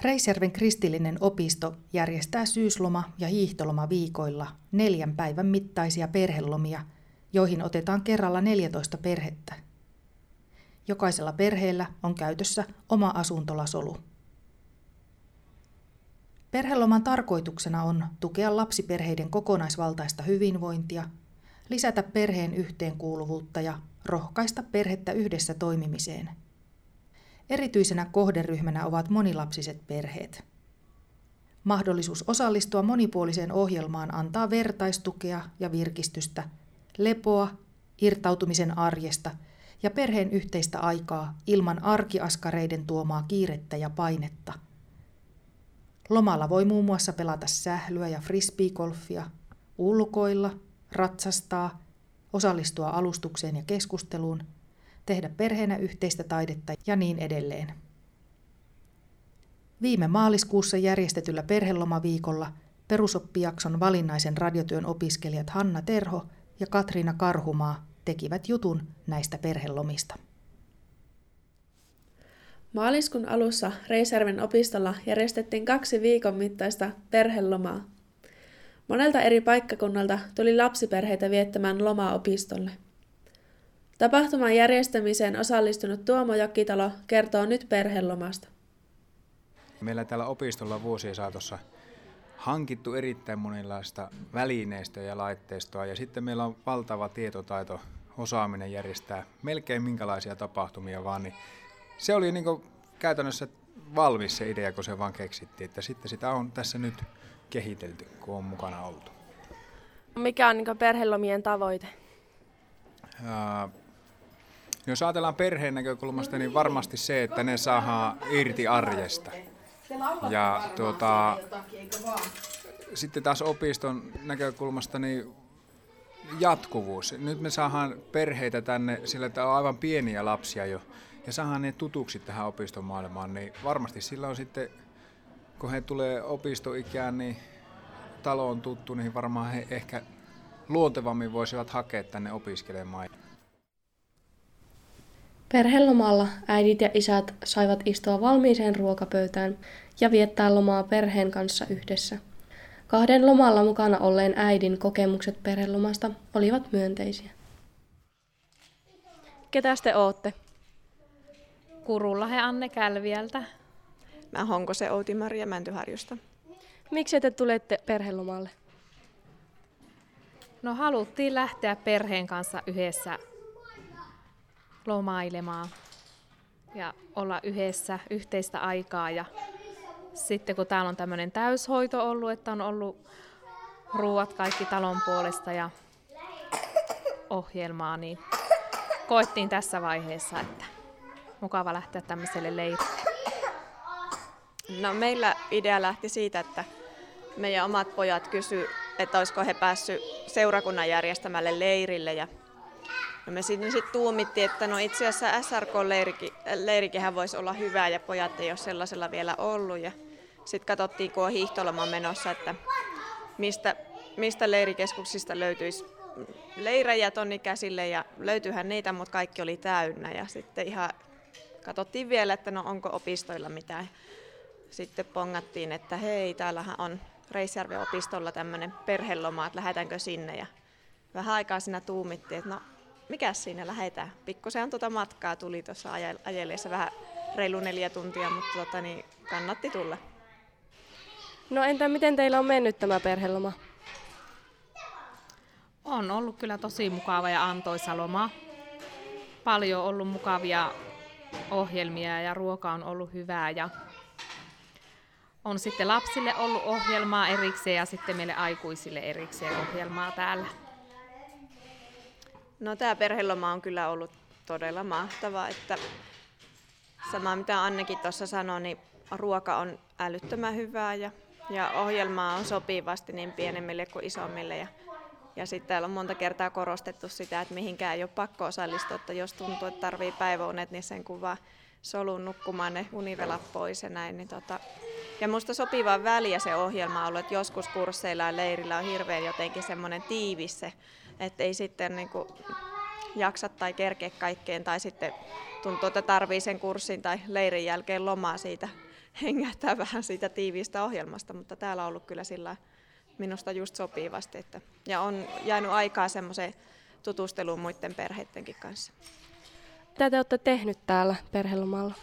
Reisjärven kristillinen opisto järjestää syysloma- ja hiihtolomaviikoilla 4 päivän mittaisia perhelomia, joihin otetaan kerralla 14 perhettä. Jokaisella perheellä on käytössä oma asuntolasolu. Perheloman tarkoituksena on tukea lapsiperheiden kokonaisvaltaista hyvinvointia, lisätä perheen yhteenkuuluvuutta ja rohkaista perhettä yhdessä toimimiseen. Erityisenä kohderyhmänä ovat monilapsiset perheet. Mahdollisuus osallistua monipuoliseen ohjelmaan antaa vertaistukea ja virkistystä, lepoa, irtautumisen arjesta ja perheen yhteistä aikaa ilman arkiaskareiden tuomaa kiirettä ja painetta. Lomalla voi muun muassa pelata sählyä ja frisbeegolfia, ulkoilla, ratsastaa, osallistua alustukseen ja keskusteluun, tehdä perheenä yhteistä taidetta ja niin edelleen. Viime maaliskuussa järjestetyllä perhelomaviikolla perusoppijakson valinnaisen radiotyön opiskelijat Hanna Terho ja Katriina Karhumaa tekivät jutun näistä perhelomista. Maaliskuun alussa Reisjärven opistolla järjestettiin 2 viikon mittaista perhelomaa. Monelta eri paikkakunnalta tuli lapsiperheitä viettämään lomaa opistolle. Tapahtuman järjestämiseen osallistunut Tuomo Jokitalo kertoo nyt perhelomasta. Meillä täällä opistolla on vuosien saatossa hankittu erittäin monenlaista välineistöä ja laitteistoa ja sitten meillä on valtava tietotaito, osaaminen järjestää melkein minkälaisia tapahtumia vaan, niin se oli niin kuin käytännössä valmis se idea, kun se vaan keksittiin, että sitten sitä on tässä nyt kehitelty, kun on mukana oltu. Mikä on niin perhelomien tavoite? Jos ajatellaan perheen näkökulmasta, niin varmasti se, että ne saadaan irti arjesta. Ja sitten taas opiston näkökulmasta niin jatkuvuus. Nyt me saadaan perheitä tänne sillä, että on aivan pieniä lapsia jo. Ja saadaan ne tutuksi tähän opistomaailmaan, niin varmasti sillä on sitten, kun he tulee opistoikään, niin talo on tuttu, niin varmaan he ehkä luontevammin voisivat hakea tänne opiskelemaan. Perhelomalla äidit ja isät saivat istua valmiiseen ruokapöytään ja viettää lomaa perheen kanssa yhdessä. 2 lomalla mukana olleen äidin kokemukset perhelomasta olivat myönteisiä. Ketäs te ootte? Kurullahe Anne Kälviältä. Mä Honkosen Outi-Maria Mäntyharjusta. Miksi te tulette perhelomalle? No haluttiin lähteä perheen kanssa yhdessä lomailemaan ja olla yhdessä yhteistä aikaa. Ja sitten kun täällä on tämmöinen täyshoito ollut, että on ollut ruuat kaikki talon puolesta ja ohjelmaa, niin koettiin tässä vaiheessa, että mukava lähteä tämmöiselle leirille. No meillä idea lähti siitä, että meidän omat pojat kysyivät, että olisiko he päässyt seurakunnan järjestämälle leirille. Ja me sitten tuumittiin, että no itse asiassa SRK-leirikinhän voisi olla hyvä ja pojat ei ole sellaisella vielä ollut. Ja sitten katsottiin, kun on hiihtoloma menossa, että mistä leirikeskuksista löytyisi leirejä ton ikäisille ja löytyyhän niitä, mutta kaikki oli täynnä. Ja sitten ihan katsottiin vielä, että no onko opistoilla mitään. Sitten pongattiin, että hei, täällähän on Reisjärven opistolla tämmöinen perheloma, että lähdetäänkö sinne. Ja vähän aikaa siinä tuumittiin, että no mikäs siinä lähdetään. Pikkusen matkaa tuli tuossa ajeleessa vähän reilu 4 tuntia, mutta niin kannatti tulla. No entä miten teillä on mennyt tämä perheloma? On ollut kyllä tosi mukava ja antoisa loma. Paljon on ollut mukavia ohjelmia ja ruoka on ollut hyvää ja on sitten lapsille ollut ohjelmaa erikseen ja sitten meille aikuisille erikseen ohjelmaa täällä. No tämä perheloma on kyllä ollut todella mahtava, että sama mitä Annekin tuossa sanoi, niin ruoka on älyttömän hyvää ja ohjelmaa on sopivasti niin pienemmille kuin isommille. Ja sitten täällä on monta kertaa korostettu sitä, että mihinkään ei ole pakko osallistua, että jos tuntuu, että tarvii päiväunet, niin sen kun vaan solun nukkumaan ne univelat pois ja näin. Niin Ja musta sopivaa väliä se ohjelma on ollut, että joskus kursseilla ja leirillä on hirveän jotenkin semmoinen tiivis se, että ei sitten niinku jaksa tai kerkeä kaikkeen tai sitten tuntuu, että tarvii sen kurssin tai leirin jälkeen lomaa siitä hengähtää vähän siitä tiiviistä ohjelmasta, mutta täällä on ollut kyllä sillä minusta just sopivasti. Ja on jäänyt aikaa semmoiseen tutusteluun muiden perheidenkin kanssa. Mitä te olette tehnyt täällä perhelomalla?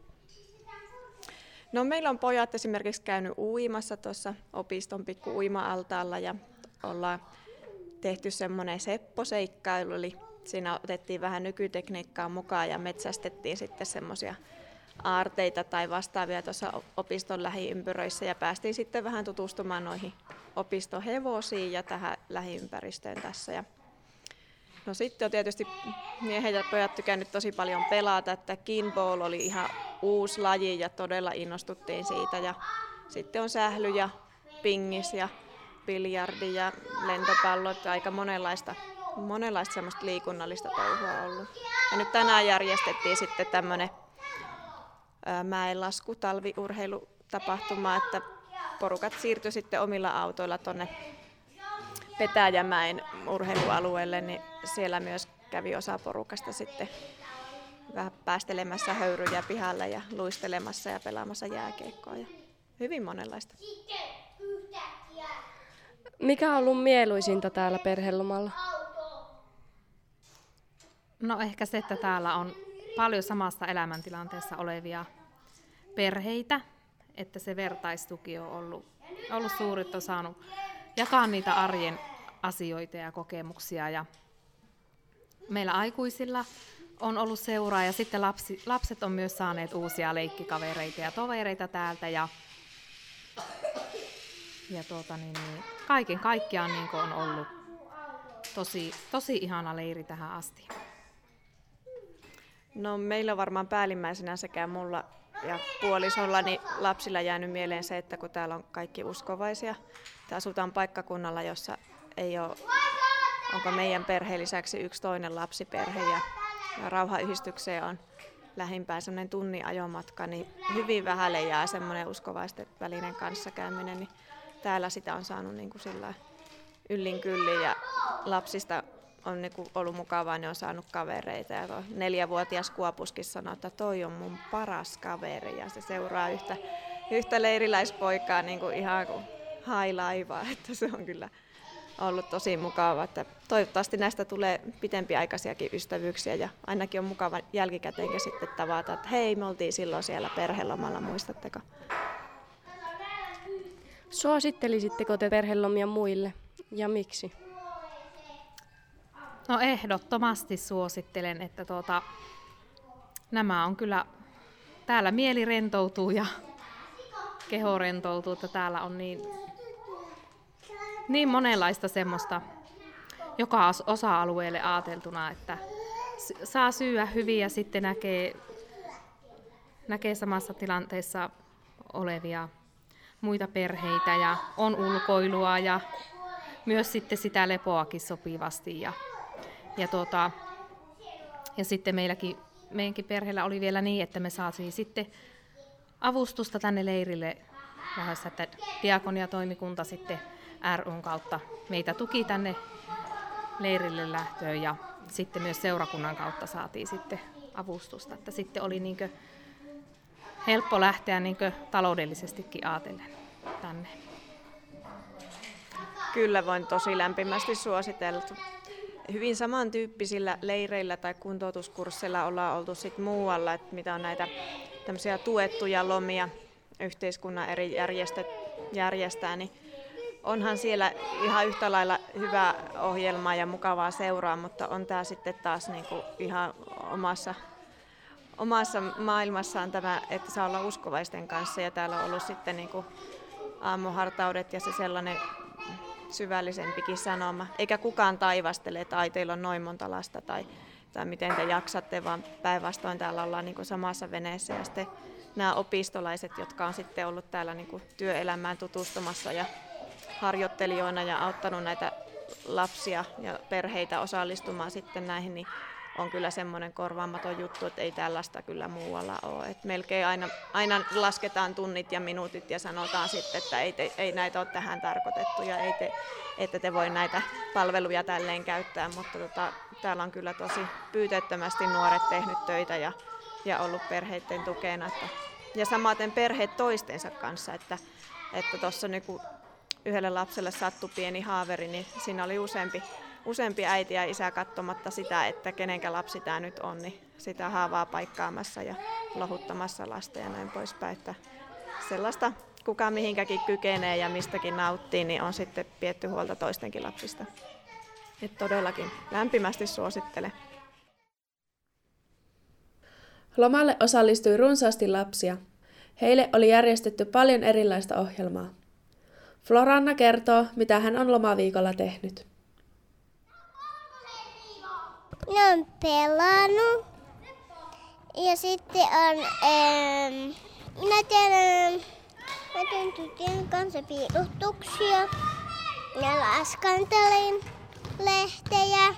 No, meillä on pojat esimerkiksi käynyt uimassa tuossa opiston pikku uima-altaalla ja ollaan tehty semmoinen sepposeikkailu, eli siinä otettiin vähän nykytekniikkaa mukaan ja metsästettiin sitten semmoisia aarteita tai vastaavia tuossa opiston lähiympyröissä ja päästiin sitten vähän tutustumaan noihin opistohevosiin ja tähän lähiympäristöön tässä. No, sitten on tietysti miehet ja pojat tykännyt tosi paljon pelata, että kinball oli ihan uusi laji ja todella innostuttiin siitä. Ja sitten on sähly ja pingis ja biljardi ja lentopallot, aika monenlaista semmoista liikunnallista touhua ollut. Ja nyt tänään järjestettiin sitten tämmöinen mäenlasku talviurheilutapahtuma, että porukat siirtyi sitten omilla autoilla tuonne Petäjämäen urheilualueelle, niin siellä myös kävi osa porukasta sitten vähän päästelemässä höyryjä pihalle ja luistelemassa ja pelaamassa jääkiekkoa ja hyvin monenlaista. Mikä on ollut mieluisinta täällä perhelomalla? No, ehkä se, että täällä on paljon samassa elämäntilanteessa olevia perheitä, että se vertaistuki on ollut suuri, että on saanut jakaa niitä arjen asioita ja kokemuksia. Ja meillä aikuisilla on ollut seuraa ja sitten lapset on myös saaneet uusia leikkikavereita ja tovereita täältä. Ja kaiken kaikkiaan niin on ollut tosi ihana leiri tähän asti. No, meillä on varmaan päällimmäisenä sekä mulla ja puolisollani lapsilla jäänyt mieleen se, että kun täällä on kaikki uskovaisia, että asutaan paikkakunnalla, jossa ei ole, onko meidän perheen lisäksi yksi toinen lapsiperhe ja rauhanyhdistykseen on lähimpään semmoinen tunnin ajomatka, niin hyvin vähälle jää semmoinen uskovaisten välinen kanssakäyminen, niin täällä sitä on saanut niin kuin sillä yllin kyllin ja lapsista on niin kuin ollut mukavaa, ne on saanut kavereita ja 4-vuotias Kuopuskin sanoi, että toi on mun paras kaveri ja se seuraa yhtä leiriläispoikaa niin kuin ihan kuin hailaivaa, että se on kyllä ollut tosi mukavaa, että toivottavasti näistä tulee pitempiaikaisiakin ystävyyksiä ja ainakin on mukava jälkikäteenkin sitten tavata, että hei, me oltiin silloin siellä perhelomalla, muistatteko? Suosittelisitteko te perhelomia muille ja miksi? No, ehdottomasti suosittelen, että nämä on kyllä, täällä mieli rentoutuu ja keho rentoutuu, että täällä on niin monenlaista semmoista joka osa-alueelle ajateltuna, että saa syyä hyvin ja sitten näkee samassa tilanteessa olevia muita perheitä ja on ulkoilua ja myös sitten sitä lepoakin sopivasti ja sitten meidänkin perheellä oli vielä niin, että me saatiin sitten avustusta tänne leirille lähdössä, että diakoniatoimikunta sitten RUn kautta meitä tuki tänne leirille lähtöön ja sitten myös seurakunnan kautta saatiin sitten avustusta, että sitten oli niinkö helppo lähteä niinkö taloudellisestikin ajatellen tänne. Kyllä, voin tosi lämpimästi suositella. Hyvin samantyyppisillä leireillä tai kuntoutuskursseilla ollaan oltu sit muualla, että mitä on näitä tämmöisiä tuettuja lomia yhteiskunnan eri järjestöt järjestää, niin onhan siellä ihan yhtä lailla hyvää ohjelmaa ja mukavaa seuraa, mutta on tämä sitten taas niinku ihan omassa maailmassaan tämä, että saa olla uskovaisten kanssa ja täällä on ollut sitten niinku aamuhartaudet ja se sellainen syvällisempikin sanoma. Eikä kukaan taivastele, että ai teillä on noin monta lasta tai miten te jaksatte, vaan päinvastoin täällä ollaan niin kuin samassa veneessä. Ja sitten nämä opistolaiset, jotka on sitten ollut täällä niin kuin työelämään tutustumassa ja harjoittelijoina ja auttanut näitä lapsia ja perheitä osallistumaan sitten näihin, niin on kyllä semmoinen korvaamaton juttu, että ei tällaista kyllä muualla ole. Et melkein aina lasketaan tunnit ja minuutit ja sanotaan sitten, että ei näitä ole tähän tarkoitettu ja ette te voi näitä palveluja tälleen käyttää, mutta täällä on kyllä tosi pyyteettömästi nuoret tehnyt töitä ja ollut perheiden tukena. Että Ja samaten perheet toistensa kanssa, että tuossa niinku yhdelle lapselle sattui pieni haaveri, niin siinä oli useampi äiti ja isä katsomatta sitä, että kenenkä lapsi tämä nyt on, niin sitä haavaa paikkaamassa ja lohuttamassa lasta ja näin poispäin. Että sellaista kuka mihinkäkin kykenee ja mistäkin nauttii, niin on sitten pietty huolta toistenkin lapsista. Et todellakin lämpimästi suosittelen. Lomalle osallistui runsaasti lapsia. Heille oli järjestetty paljon erilaista ohjelmaa. Floranna kertoo, mitä hän on lomaviikolla tehnyt. Ne on pelannut. Ja sitten on, minä teen tytön kanssa piirutuksia. Ja laskantelin lehtejä.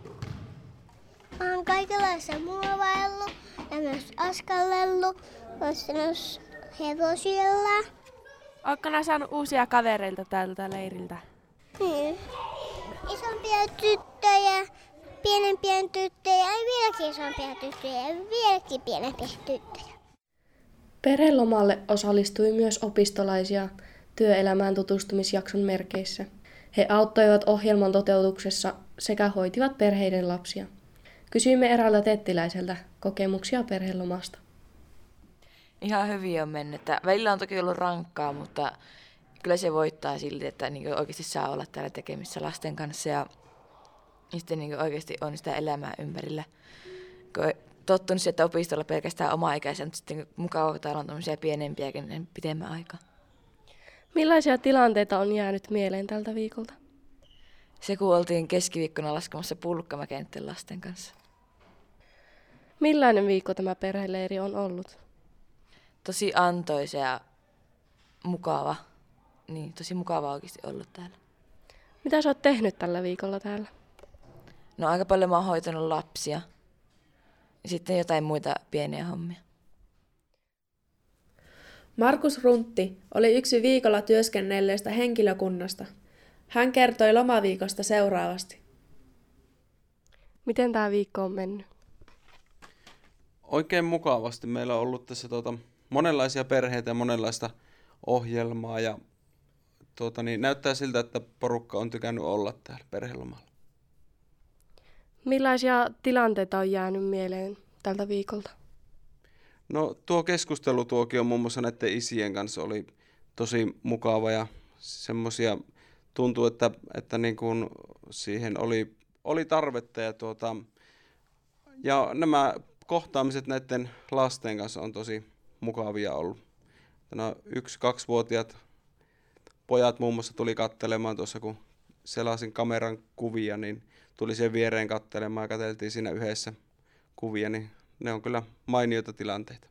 Olen kaikenlaista muovaillut ja myös askallellut. Myös hevosilla. Oletko nää saanut uusia kavereilta tältä leiriltä? Isompia tyttöjä, pienempiä tyttöjä ja vieläkin isompia tyttöjä ja vieläkin pienempiä tyttöjä. Perhelomalle osallistui myös opistolaisia työelämään tutustumisjakson merkeissä. He auttoivat ohjelman toteutuksessa sekä hoitivat perheiden lapsia. Kysyimme eräältä tettiläiseltä kokemuksia perhelomasta. Ihan hyvin on mennyt. Välillä on toki ollut rankkaa, mutta kyllä se voittaa silti, että niin oikeasti saa olla täällä tekemissä lasten kanssa ja sitten niin oikeasti on sitä elämää ympärillä. Kun on tottunut että opistolla pelkästään oma-ikäisiä, mutta sitten mukava, kun täällä on tämmöisiä pienempiäkin niin pitemmän aikaa. Millaisia tilanteita on jäänyt mieleen tältä viikolta? Se, kun oltiin keskiviikkona laskemassa Pulkkamäkeen lasten kanssa. Millainen viikko tämä perheleiri on ollut? Tosi antoisa ja mukava. Niin, tosi mukava oikeasti ollut täällä. Mitä sä oot tehnyt tällä viikolla täällä? No aika paljon mä oon hoitanut lapsia. Ja sitten jotain muita pieniä hommia. Markus Runtti oli yksi viikolla työskennelleestä henkilökunnasta. Hän kertoi lomaviikosta seuraavasti. Miten tämä viikko on mennyt? Oikein mukavasti. Meillä on ollut tässä monenlaisia perheitä ja monenlaista ohjelmaa ja näyttää siltä, että porukka on tykännyt olla täällä perhelomalla. Millaisia tilanteita on jäänyt mieleen tältä viikolta? No tuo keskustelutuokio muun muassa näiden isien kanssa oli tosi mukava ja semmoisia tuntuu, että niin kuin siihen oli tarvetta ja nämä kohtaamiset näiden lasten kanssa on tosi mukavia ollut. 1-2-vuotiaat pojat muun muassa tuli katselemaan tuossa, kun selasin kameran kuvia, niin tuli siihen viereen katselemaan ja katseltiin siinä yhdessä kuvia, niin ne on kyllä mainioita tilanteita.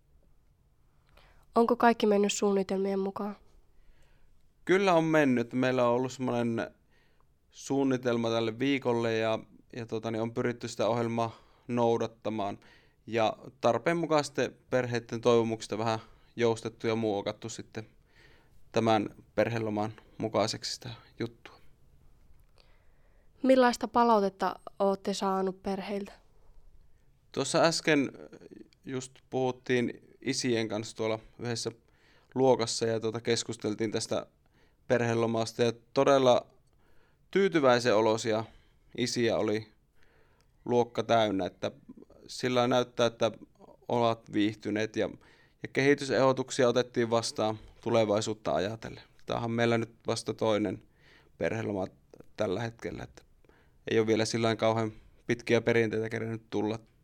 Onko kaikki mennyt suunnitelmien mukaan? Kyllä on mennyt. Meillä on ollut semmoinen suunnitelma tälle viikolle ja on pyritty sitä ohjelmaa noudattamaan. Ja tarpeen mukaan sitten perheiden toivomuksista vähän joustettu ja muokattu sitten tämän perheloman mukaiseksi sitä juttua. Millaista palautetta olette saanut perheiltä? Tuossa äsken just puhuttiin isien kanssa tuolla yhdessä luokassa ja keskusteltiin tästä perhelomasta ja todella tyytyväisen oloisia isiä oli luokka täynnä, että sillä näyttää, että ovat viihtyneet ja kehitysehdotuksia otettiin vastaan tulevaisuutta ajatellen. Tämä on meillä nyt vasta toinen perheloma tällä hetkellä, että ei ole vielä sillain kauhean pitkiä perinteitä kerennyt tulla.